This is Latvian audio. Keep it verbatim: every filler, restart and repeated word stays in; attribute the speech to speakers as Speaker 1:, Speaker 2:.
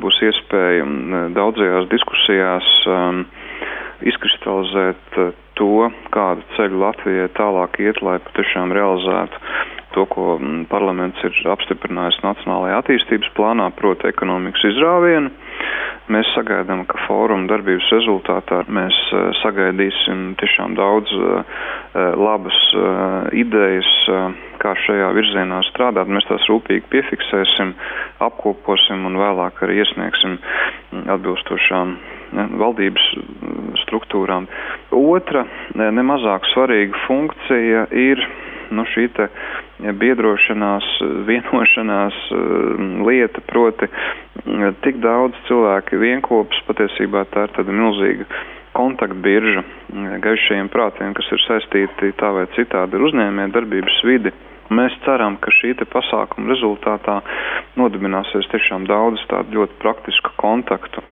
Speaker 1: būs iespēja daudzajās diskusijās um, izkristalizēt to, kādu ceļu Latvijai tālāk iet, lai patiešām realizētu to, ko parlaments ir apstiprinājis Nacionālajā attīstības plānā, proti ekonomikas izrāvienu. Mēs sagaidām, ka fóruma darbības rezultātā mēs sagaidīsim tiešām daudz labas idejas, kā šajā virzienā strādāt. Mēs tās rūpīgi piefiksēsim, apkoposim un vēlāk arī iesniegsim atbilstošām valdības struktūrām. Otra, nemazāk svarīga funkcija ir nu, šī te biedrošanās, vienošanās lieta, proti tik daudz cilvēki vienkopas, patiesībā tā ir tāda milzīga kontaktbirža gaišajiem prātiem, kas ir saistīti tā vai citādi ar uzņēmē darbības vidi. Mēs ceram, ka šī te pasākuma rezultātā nodibināsies tiešām daudz tādu ļoti praktisku kontaktu.